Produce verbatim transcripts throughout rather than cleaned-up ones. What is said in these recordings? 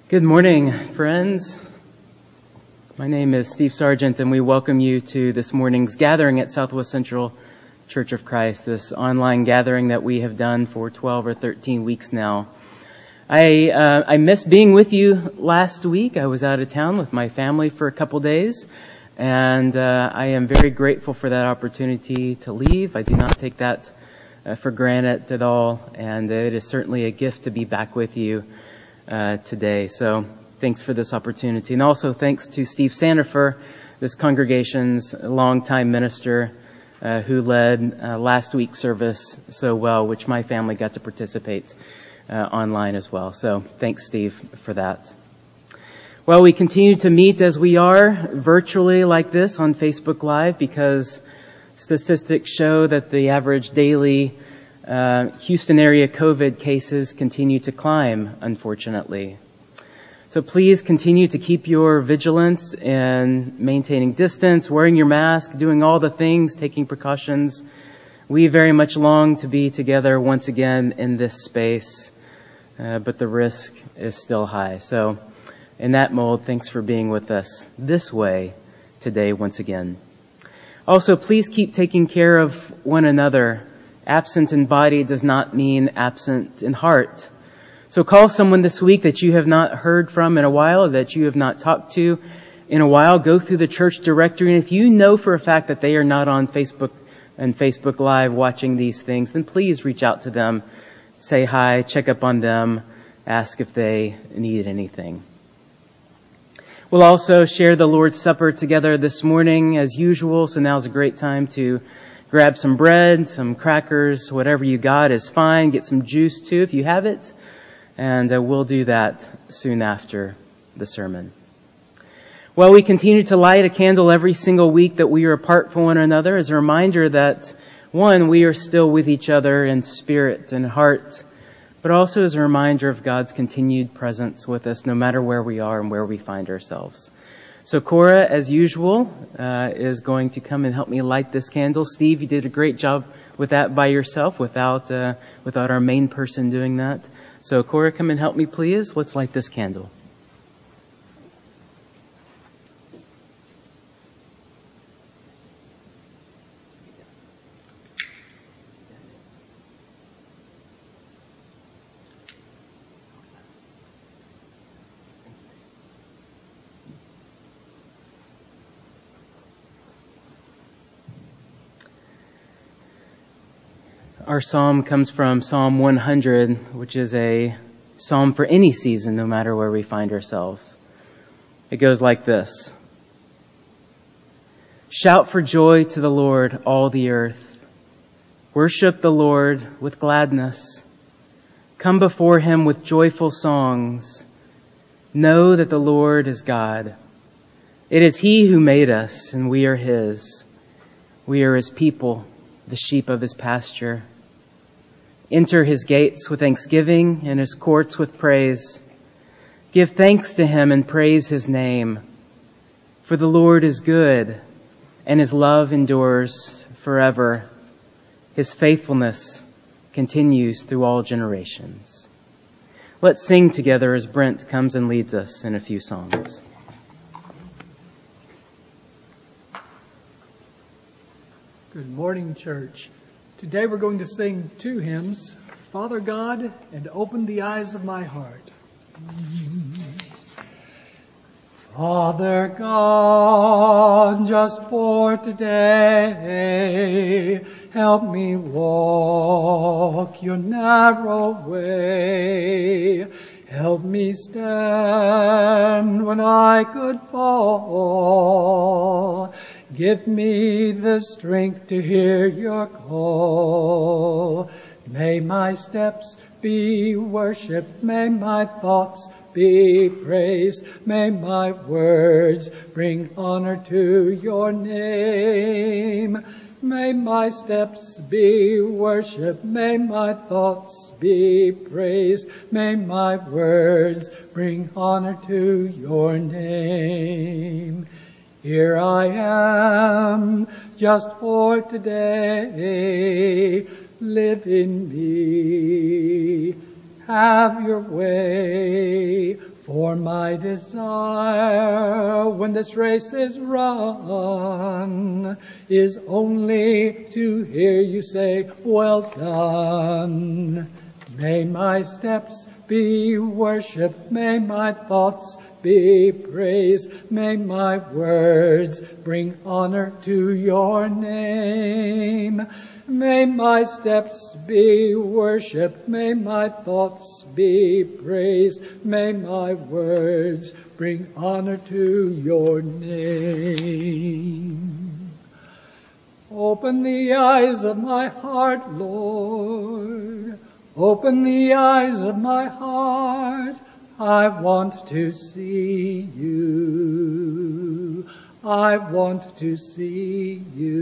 Good morning, friends. My name is Steve Sargent, and we welcome you to this morning's gathering at Southwest Central Church of Christ, this online gathering that we have done for twelve or thirteen weeks now. I uh, I missed being with you last week. I was out of town with my family for a couple days, and uh, I am very grateful for that opportunity to leave. I do not take that uh, for granted at all, and it is certainly a gift to be back with you Uh, today. So thanks for this opportunity. And also thanks to Steve Sandifer, this congregation's longtime minister, uh, who led uh, last week's service so well, which my family got to participate uh, online as well. So thanks, Steve, for that. Well, we continue to meet as we are virtually like this on Facebook Live because statistics show that the average daily Uh, Houston area COVID cases continue to climb, unfortunately. So please continue to keep your vigilance in maintaining distance, wearing your mask, doing all the things, taking precautions. We very much long to be together once again in this space, uh, but the risk is still high. So in that mold, thanks for being with us this way today once again. Also, please keep taking care of one another. Absent in body does not mean absent in heart. So call someone this week that you have not heard from in a while, or that you have not talked to in a while. Go through the church directory, and if you know for a fact that they are not on Facebook and Facebook Live watching these things, then please reach out to them, say hi, check up on them, ask if they need anything. We'll also share the Lord's Supper together this morning as usual, so now's a great time to grab some bread, some crackers, whatever you got is fine. Get some juice too if you have it. And uh, we'll do that soon after the sermon. Well, we continue to light a candle every single week that we are apart from one another as a reminder that, one, we are still with each other in spirit and heart, but also as a reminder of God's continued presence with us no matter where we are and where we find ourselves. So Cora, as usual, uh, is going to come and help me light this candle. Steve, you did a great job with that by yourself without uh, without our main person doing that. So Cora, come and help me, please. Let's light this candle. Our psalm comes from Psalm one hundred, which is a psalm for any season, no matter where we find ourselves. It goes like this. Shout for joy to the Lord, all the earth. Worship the Lord with gladness. Come before him with joyful songs. Know that the Lord is God. It is he who made us, and we are his. We are his people, the sheep of his pasture. Enter his gates with thanksgiving and his courts with praise. Give thanks to him and praise his name. For the Lord is good, and his love endures forever. His faithfulness continues through all generations. Let's sing together as Brent comes and leads us in a few songs. Good morning, church. Today we're going to sing two hymns, Father God and Open the Eyes of My Heart. Father God, just for today, help me walk your narrow way. Help me stand when I could fall. Give me the strength to hear your call. May my steps be worship, may my thoughts be praise, may my words bring honor to your name. May my steps be worship, may my thoughts be praise, may my words bring honor to your name. Here I am, just for today. Live in me, have your way. For my desire, when this race is run, is only to hear you say, well done. May my steps be worship, may my thoughts be praise, may my words bring honor to your name. May my steps be worship, may my thoughts be praise, may my words bring honor to your name. Open the eyes of my heart, Lord. Open the eyes of my heart. I want to see you. I want to see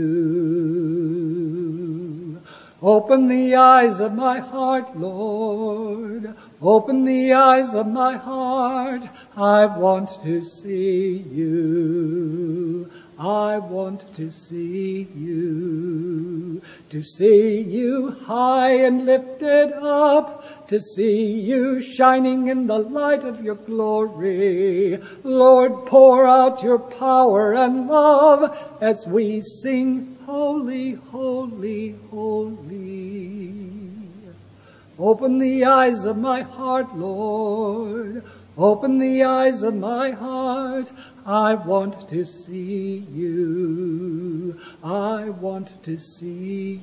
you. Open the eyes of my heart, Lord. Open the eyes of my heart. I want to see you. I want to see you. To see you high and lifted up. To see you shining in the light of your glory. Lord, pour out your power and love as we sing, holy, holy, holy. Open the eyes of my heart, Lord. Open the eyes of my heart. I want to see you. I want to see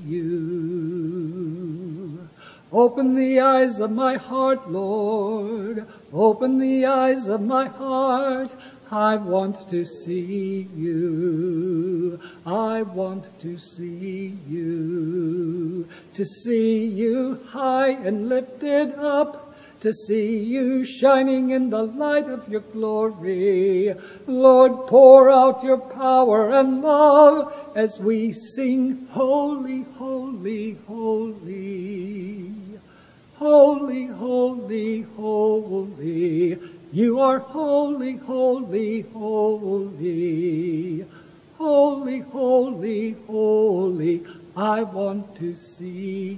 you. Open the eyes of my heart, Lord. Open the eyes of my heart. I want to see you. I want to see you. To see you high and lifted up. To see you shining in the light of your glory. Lord, pour out your power and love as we sing, holy, holy, holy. Holy, holy, holy. You are holy, holy, holy. Holy, holy, holy. I want to see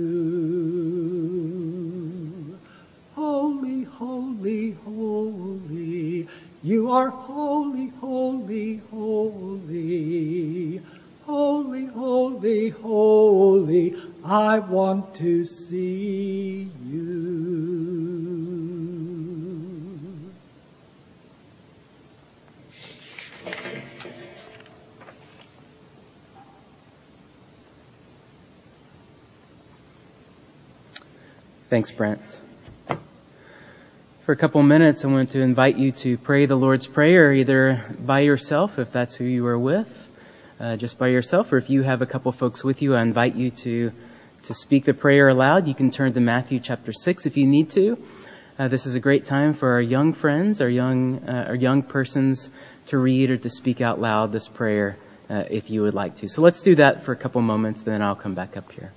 you. Holy, holy, holy. You are holy, holy, holy. Holy, holy, holy. I want to see you. Thanks, Brent. For a couple minutes, I want to invite you to pray the Lord's Prayer, either by yourself, if that's who you are with, uh, just by yourself, or if you have a couple folks with you, I invite you to to speak the prayer aloud. You can turn to Matthew chapter six if you need to. Uh, this is a great time for our young friends, our young uh, our young persons to read or to speak out loud this prayer uh, if you would like to. So let's do that for a couple moments, then I'll come back up here.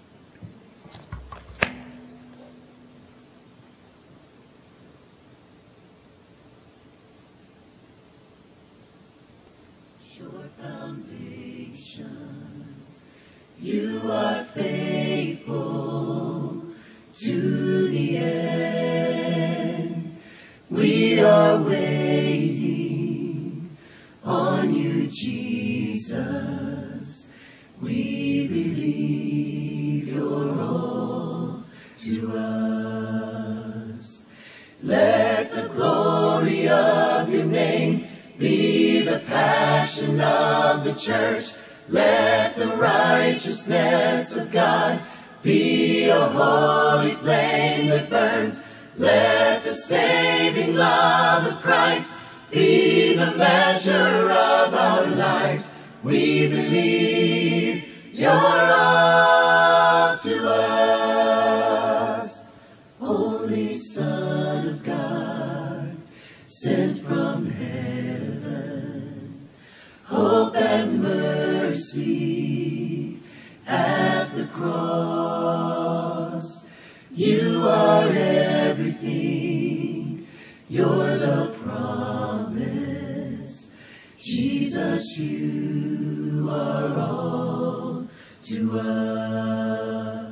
You are faithful to the end. We are waiting on you, Jesus. We believe you're all to us. Let the glory of your name be the passion of the church. Let the righteousness of God be a holy flame that burns. Let the saving love of Christ be the measure of our lives. We believe you're all to us. Holy Son of God, sent from heaven, hope and mercy at the cross. You are everything. You're the promise. Jesus, you are all to us.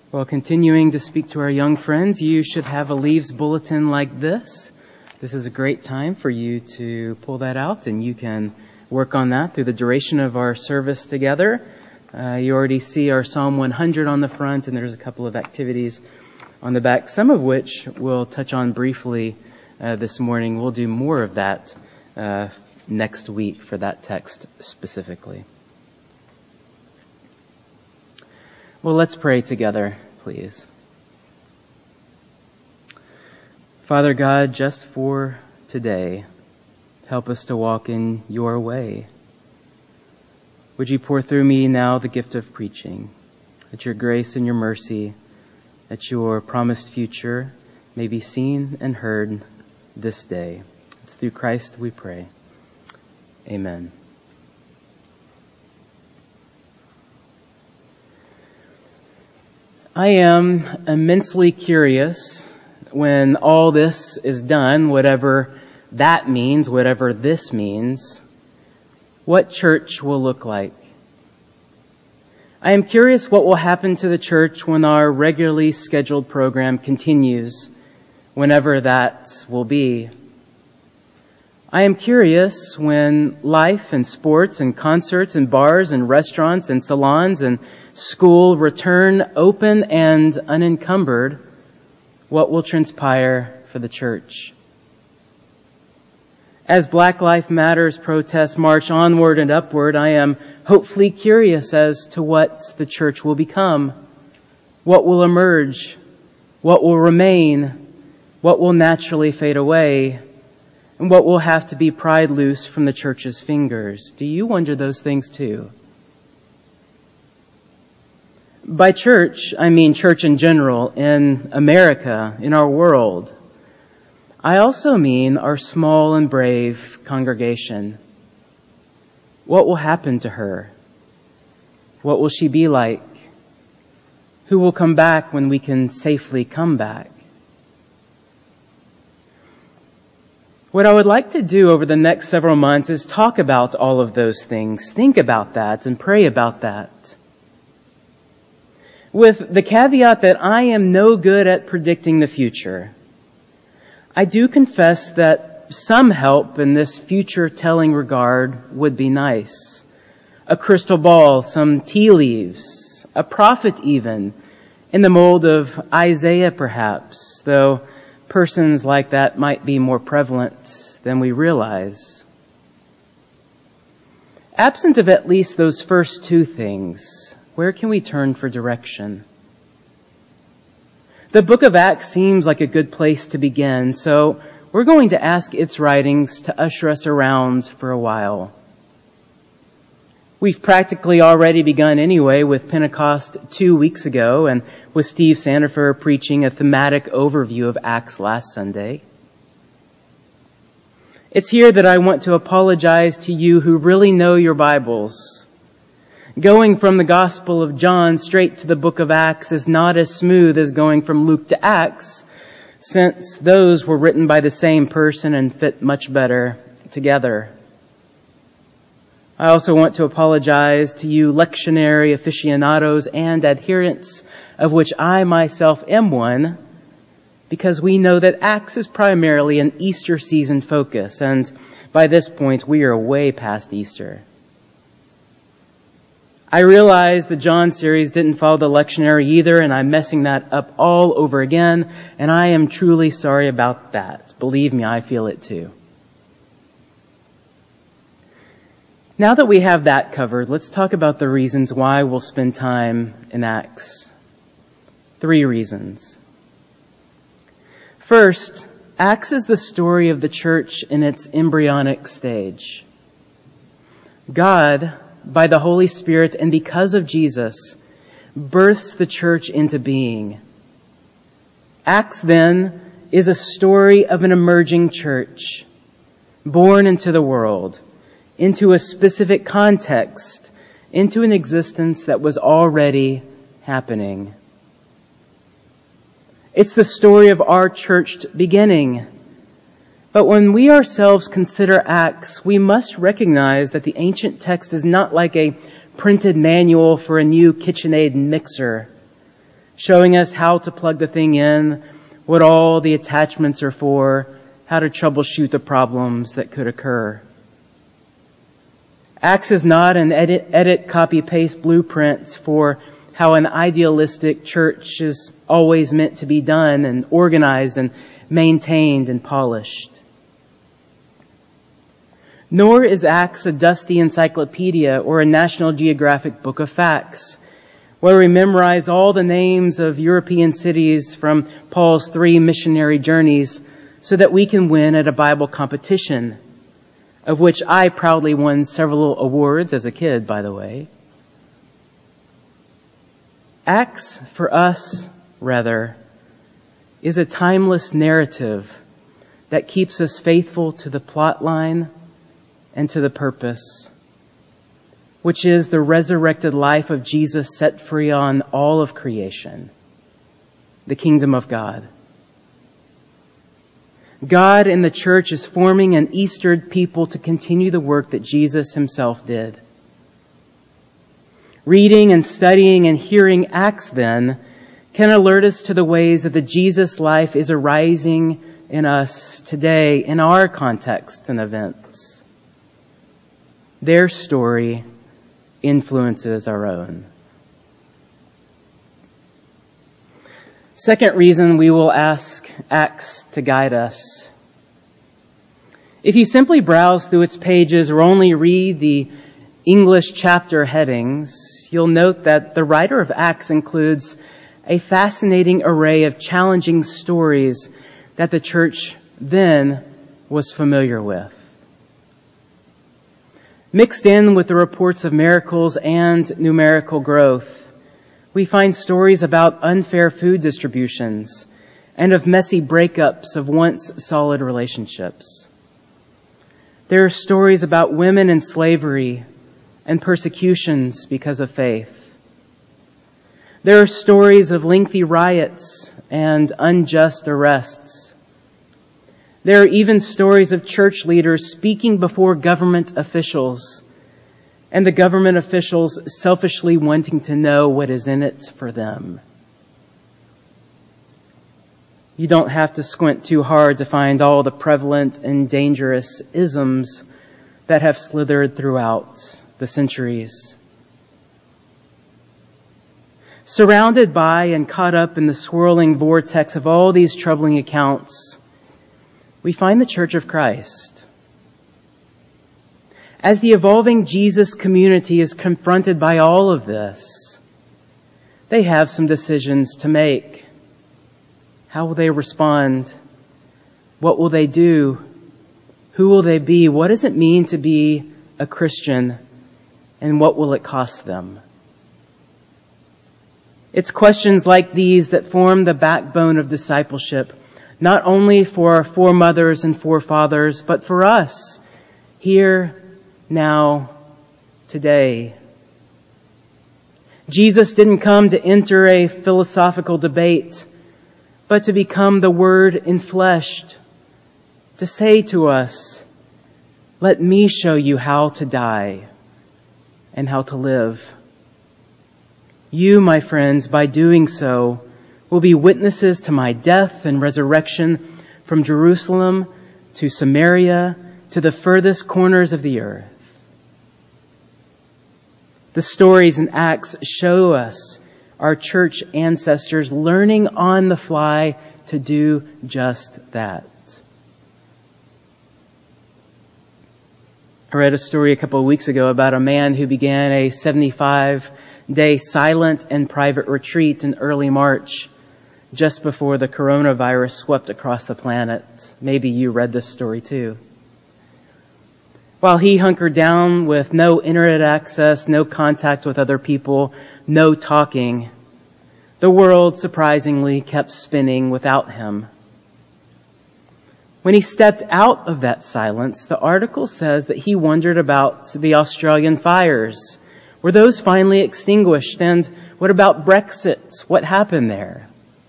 While continuing to speak to our young friends, you should have a Leaves bulletin like this. This is a great time for you to pull that out, and you can work on that through the duration of our service together. Uh, you already see our Psalm one hundred on the front, and there's a couple of activities on the back, some of which we'll touch on briefly uh, this morning. We'll do more of that uh, next week for that text specifically. Well, let's pray together, please. Father God, just for today, help us to walk in your way. Would you pour through me now the gift of preaching, that your grace and your mercy, that your promised future may be seen and heard this day. It's through Christ we pray. Amen. I am immensely curious when all this is done, whatever that means, whatever this means, what church will look like. I am curious what will happen to the church when our regularly scheduled program continues, whenever that will be. I am curious when life and sports and concerts and bars and restaurants and salons and school return open and unencumbered, what will transpire for the church. As Black Lives Matter protests march onward and upward, I am hopefully curious as to what the church will become, what will emerge, what will remain, what will naturally fade away, and what will have to be pried loose from the church's fingers. Do you wonder those things too? By church, I mean church in general, in America, in our world. I also mean our small and brave congregation. What will happen to her? What will she be like? Who will come back when we can safely come back? What I would like to do over the next several months is talk about all of those things, think about that, and pray about that. With the caveat that I am no good at predicting the future. I do confess that some help in this future-telling regard would be nice. A crystal ball, some tea leaves, a prophet even, in the mold of Isaiah perhaps, though persons like that might be more prevalent than we realize. Absent of at least those first two things, where can we turn for direction? The book of Acts seems like a good place to begin, so we're going to ask its writings to usher us around for a while. We've practically already begun anyway with Pentecost two weeks ago and with Steve Sandifer preaching a thematic overview of Acts last Sunday. It's here that I want to apologize to you who really know your Bibles. Going from the Gospel of John straight to the book of Acts is not as smooth as going from Luke to Acts, since those were written by the same person and fit much better together. I also want to apologize to you lectionary aficionados and adherents, of which I myself am one, because we know that Acts is primarily an Easter season focus, and by this point we are way past Easter. I realize the John series didn't follow the lectionary either, and I'm messing that up all over again, and I am truly sorry about that. Believe me, I feel it too. Now that we have that covered, let's talk about the reasons why we'll spend time in Acts. Three reasons. First, Acts is the story of the church in its embryonic stage. God, by the Holy Spirit and because of Jesus, births the church into being. Acts, then, is a story of an emerging church, born into the world, into a specific context, into an existence that was already happening. It's the story of our church beginning. But when we ourselves consider Acts, we must recognize that the ancient text is not like a printed manual for a new KitchenAid mixer. showing us how to plug the thing in, what all the attachments are for, how to troubleshoot the problems that could occur. Acts is not an edit, edit, copy, paste blueprint for how an idealistic church is always meant to be done and organized and maintained and polished. Nor is Acts a dusty encyclopedia or a National Geographic book of facts, where we memorize all the names of European cities from Paul's three missionary journeys so that we can win at a Bible competition, of which I proudly won several awards as a kid, by the way. Acts, for us, rather, is a timeless narrative that keeps us faithful to the plot line and to the purpose, which is the resurrected life of Jesus set free on all of creation, the kingdom of God. God in the church is forming an Eastered people to continue the work that Jesus himself did. Reading and studying and hearing Acts, then, can alert us to the ways that the Jesus life is arising in us today in our context and events. Their story influences our own. Second reason we will ask Acts to guide us. If you simply browse through its pages or only read the English chapter headings, you'll note that the writer of Acts includes a fascinating array of challenging stories that the church then was familiar with. Mixed in with the reports of miracles and numerical growth, we find stories about unfair food distributions and of messy breakups of once solid relationships. There are stories about women in slavery and persecutions because of faith. There are stories of lengthy riots and unjust arrests. There are even stories of church leaders speaking before government officials, and the government officials selfishly wanting to know what is in it for them. You don't have to squint too hard to find all the prevalent and dangerous isms that have slithered throughout the centuries. Surrounded by and caught up in the swirling vortex of all these troubling accounts, we find the Church of Christ. As the evolving Jesus community is confronted by all of this, they have some decisions to make. How will they respond? What will they do? Who will they be? What does it mean to be a Christian? And what will it cost them? It's questions like these that form the backbone of discipleship, not only for our foremothers and forefathers, but for us, here, now, today. Jesus didn't come to enter a philosophical debate, but to become the Word enfleshed, to say to us, "Let me show you how to die and how to live." You, my friends, by doing so, will be witnesses to my death and resurrection from Jerusalem to Samaria to the furthest corners of the earth. The stories in Acts show us our church ancestors learning on the fly to do just that. I read a story a couple of weeks ago about a man who began a seventy-five day silent and private retreat in early March, just before the coronavirus swept across the planet. Maybe you read this story too. While he hunkered down with no internet access, no contact with other people, no talking, the world surprisingly kept spinning without him. When he stepped out of that silence, the article says that he wondered about the Australian fires. Were those finally extinguished? And what about Brexit? What happened there?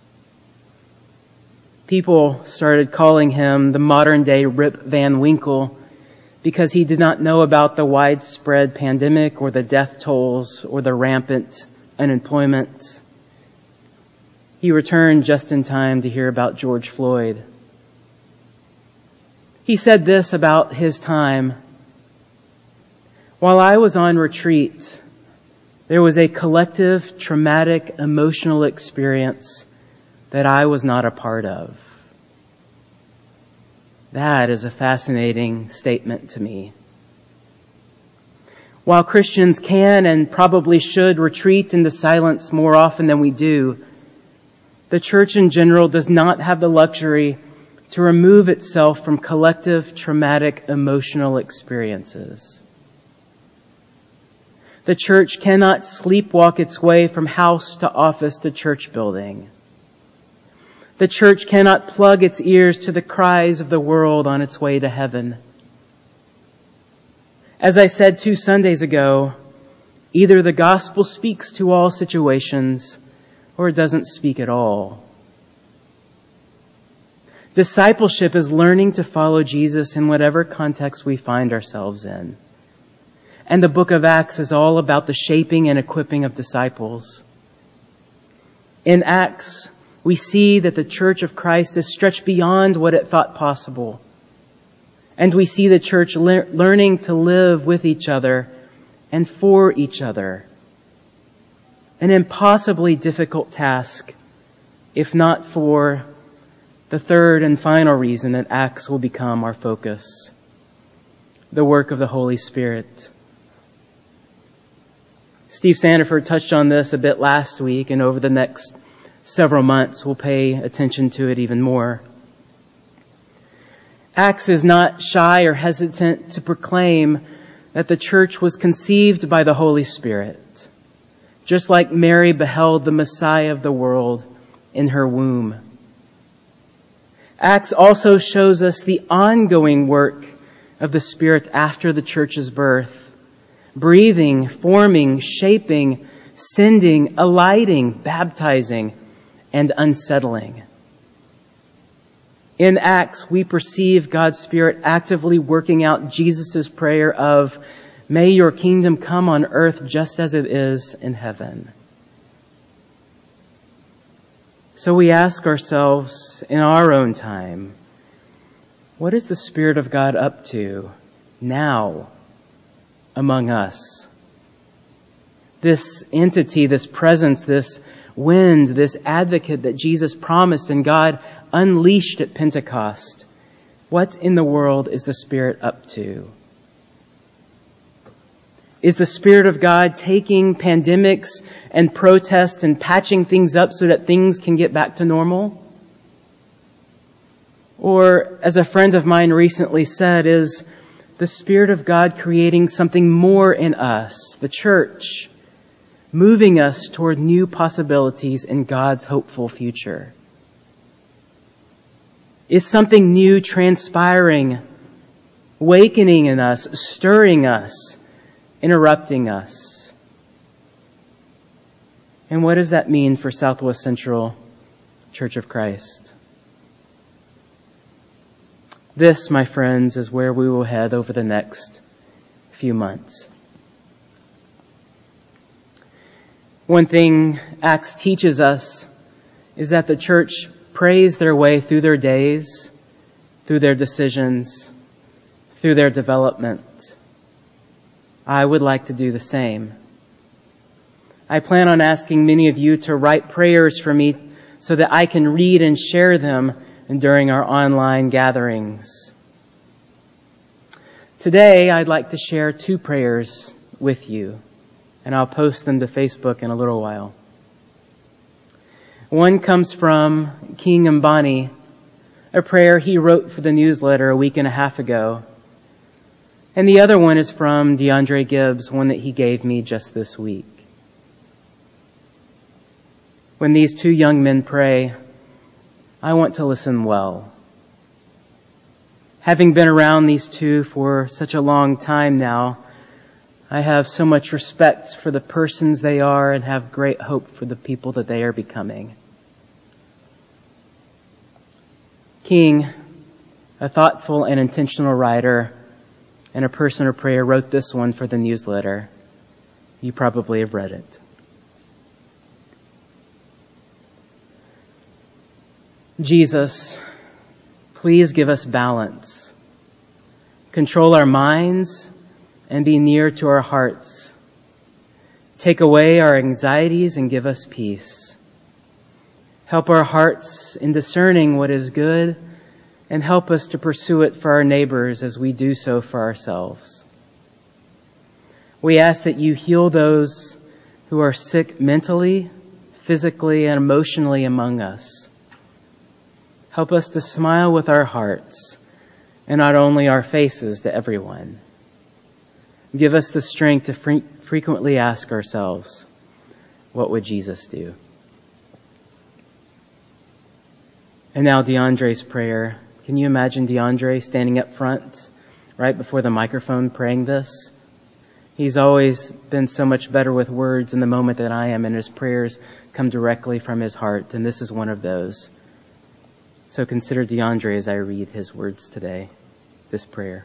People started calling him the modern-day Rip Van Winkle because he did not know about the widespread pandemic or the death tolls or the rampant unemployment. He returned just in time to hear about George Floyd. He said this about his time. While I was on retreat, there was a collective, traumatic, emotional experience that I was not a part of. That is a fascinating statement to me. While Christians can and probably should retreat into silence more often than we do, the church in general does not have the luxury to remove itself from collective, traumatic, emotional experiences. The church cannot sleepwalk its way from house to office to church building. The church cannot plug its ears to the cries of the world on its way to heaven. As I said two Sundays ago, either the gospel speaks to all situations or it doesn't speak at all. Discipleship is learning to follow Jesus in whatever context we find ourselves in. And the book of Acts is all about the shaping and equipping of disciples. In Acts, we see that the Church of Christ is stretched beyond what it thought possible. And we see the church le- learning to live with each other and for each other. An impossibly difficult task, if not for the third and final reason that Acts will become our focus, the work of the Holy Spirit. Steve Sandiford touched on this a bit last week, and over the next several months we'll pay attention to it even more. Acts is not shy or hesitant to proclaim that the church was conceived by the Holy Spirit, just like Mary beheld the Messiah of the world in her womb. Acts also shows us the ongoing work of the Spirit after the church's birth, breathing, forming, shaping, sending, alighting, baptizing, and unsettling. In Acts, we perceive God's Spirit actively working out Jesus' prayer of, "May your kingdom come on earth just as it is in heaven." So we ask ourselves in our own time, what is the Spirit of God up to now among us? This entity, this presence, this wind, this advocate that Jesus promised and God unleashed at Pentecost. What in the world is the Spirit up to? Is the Spirit of God taking pandemics and protests and patching things up so that things can get back to normal? Or, as a friend of mine recently said, is the Spirit of God creating something more in us, the church, moving us toward new possibilities in God's hopeful future? Is something new transpiring, awakening in us, stirring us, interrupting us? And what does that mean for Southwest Central Church of Christ? This, my friends, is where we will head over the next few months. One thing Acts teaches us is that the church prays their way through their days, through their decisions, through their development. I would like to do the same. I plan on asking many of you to write prayers for me so that I can read and share them during our online gatherings. Today, I'd like to share two prayers with you, and I'll post them to Facebook in a little while. One comes from King Mbani, a prayer he wrote for the newsletter a week and a half ago. And the other one is from DeAndre Gibbs, one that he gave me just this week. When these two young men pray, I want to listen well. Having been around these two for such a long time now, I have so much respect for the persons they are and have great hope for the people that they are becoming. King, a thoughtful and intentional writer and a person of prayer, wrote this one for the newsletter. You probably have read it. Jesus, please give us balance. Control our minds and be near to our hearts. Take away our anxieties and give us peace. Help our hearts in discerning what is good and help us to pursue it for our neighbors as we do so for ourselves. We ask that you heal those who are sick mentally, physically, and emotionally among us. Help us to smile with our hearts and not only our faces to everyone. Give us the strength to fre- frequently ask ourselves, what would Jesus do? And now DeAndre's prayer. Can you imagine DeAndre standing up front right before the microphone praying this? He's always been so much better with words in the moment than I am, and his prayers come directly from his heart, and this is one of those. So consider DeAndre as I read his words today, this prayer.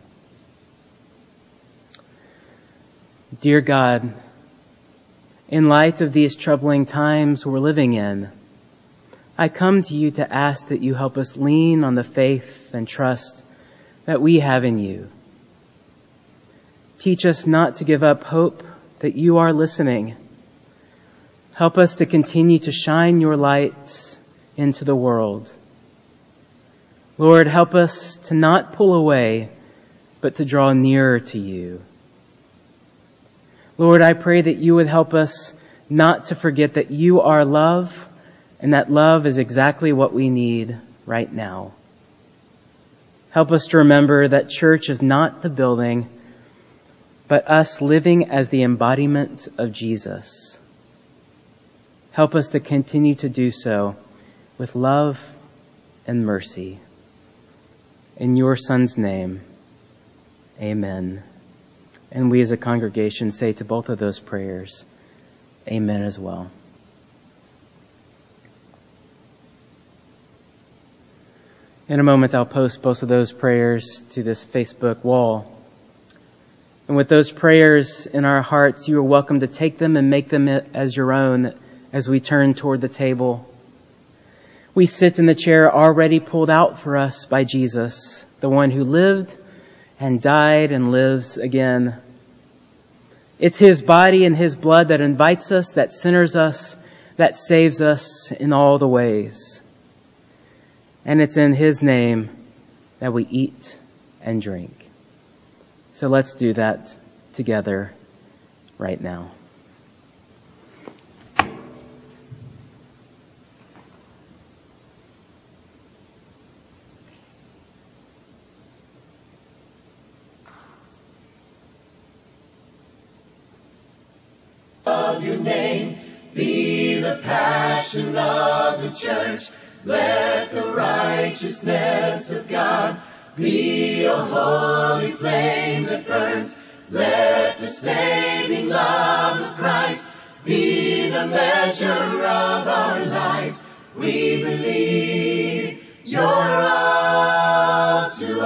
Dear God, in light of these troubling times we're living in, I come to you to ask that you help us lean on the faith and trust that we have in you. Teach us not to give up hope that you are listening. Help us to continue to shine your light into the world. Lord, help us to not pull away, but to draw nearer to you. Lord, I pray that you would help us not to forget that you are love, and that love is exactly what we need right now. Help us to remember that church is not the building, but us living as the embodiment of Jesus. Help us to continue to do so with love and mercy. In your Son's name, amen. And we as a congregation say to both of those prayers, amen as well. In a moment, I'll post both of those prayers to this Facebook wall. And with those prayers in our hearts, you are welcome to take them and make them as your own as we turn toward the table. We sit in the chair already pulled out for us by Jesus, the one who lived and died and lives again. It's his body and his blood that invites us, that centers us, that saves us in all the ways. And it's in his name that we eat and drink. So let's do that together right now. Of your name be the passion of the church. Let the righteousness of God be a holy flame that burns. Let the saving love of Christ be the measure of our lives. We believe you're all to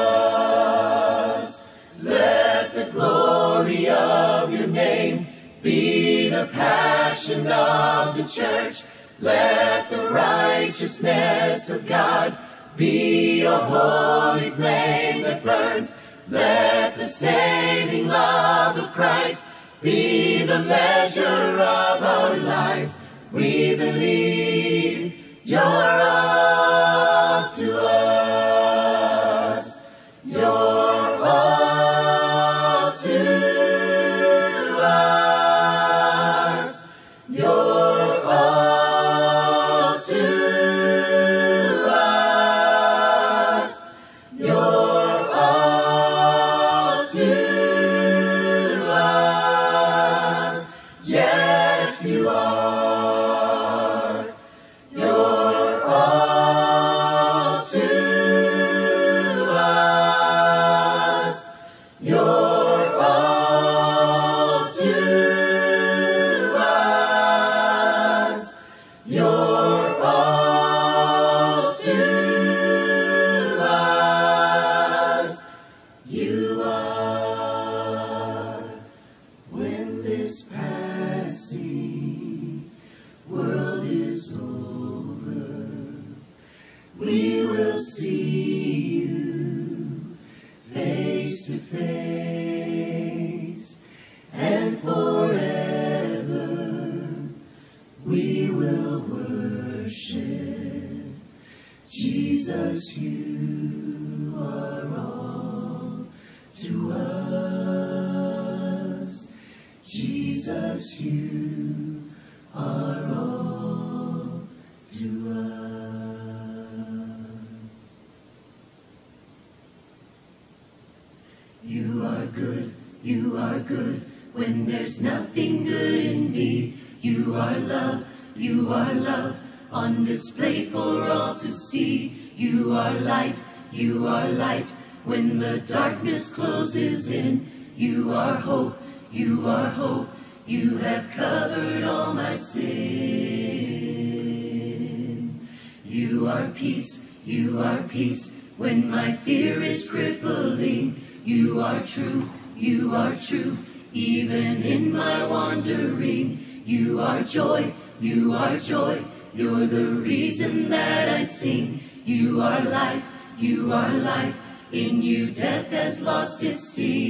us. Let the glory of your name be the passion of the church. Let the righteousness of God be a holy flame that burns. Let the saving love of Christ be the measure of our lives. We believe you're all to us. You're all to us. You're all to us. You're all to us. Yes, you are. You're all to us. You're all to us. You're all to us. You are. When this passing world is over will see you face to face, and forever we will worship. Jesus, you are all to us. Jesus, you are all to us. You are good, you are good, when there's nothing good in me. You are love, you are love, on display for all to see. You are light, you are light, when the darkness closes in. You are hope, you are hope, you have covered all my sin. You are peace, you are peace, when my fear is crippling. You are true, you are true, even in my wandering. You are joy, you are joy, you're the reason that I sing. You are life, you are life, in you death has lost its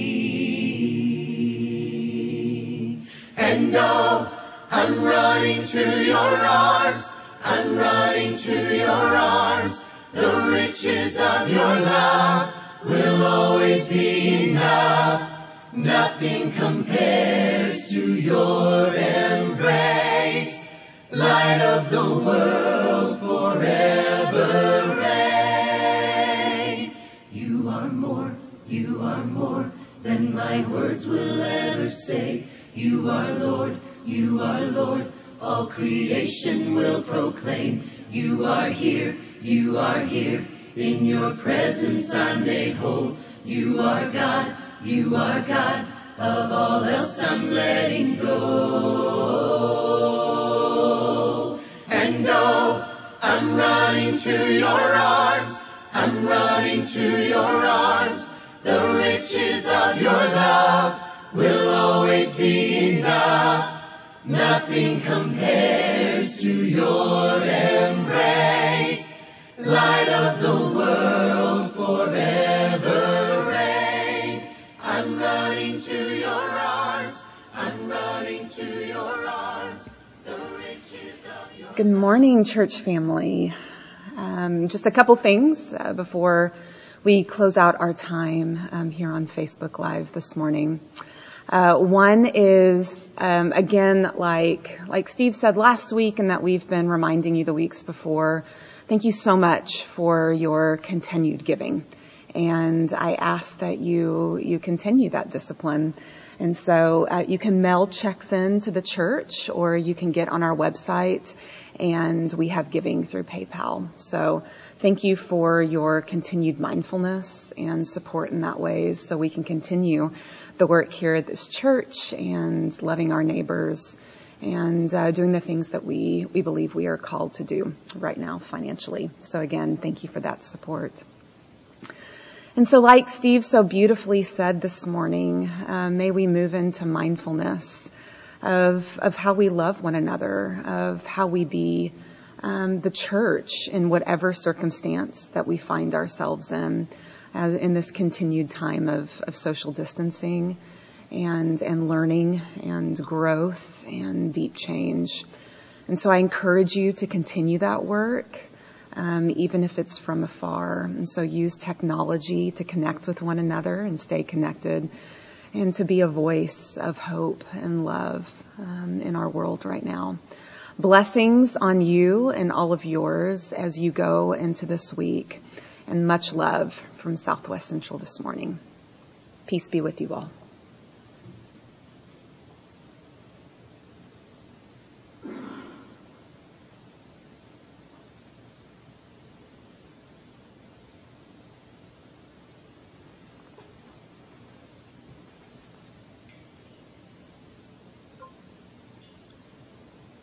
sting. And oh, I'm running to your arms, I'm running to your arms. The riches of your love will always be enough. Nothing compares to your embrace. Light of the world, forever reign. You are more, you are more than my words will ever say. You are Lord, you are Lord, all creation will proclaim. You are here, you are here, in your presence I'm made whole. You are God, you are God, of all else I'm letting go. And oh, I'm running to your arms, I'm running to your arms. The riches of your love will always be enough. Nothing compares to your embrace. Light of the world, forever reign. I'm running to your arms, I'm running to your arms. The riches of your... Good morning, church family. Um, just a couple things uh, before we close out our time um, here on Facebook Live this morning. Uh, one is, um, again, like like Steve said last week, and that we've been reminding you the weeks before, thank you so much for your continued giving. And I ask that you you continue that discipline. And so uh, you can mail checks in to the church, or you can get on our website, and we have giving through PayPal. So thank you for your continued mindfulness and support in that way, so we can continue the work here at this church and loving our neighbors and uh, doing the things that we, we believe we are called to do right now financially. So again, thank you for that support. And so like Steve so beautifully said this morning, uh, may we move into mindfulness of of how we love one another, of how we be um, the church in whatever circumstance that we find ourselves in, uh, in this continued time of, of social distancing and and learning and growth and deep change. And so I encourage you to continue that work, um, even if it's from afar. And so use technology to connect with one another and stay connected, and to be a voice of hope and love um, in our world right now. Blessings on you and all of yours as you go into this week, and much love from Southwest Central this morning. Peace be with you all.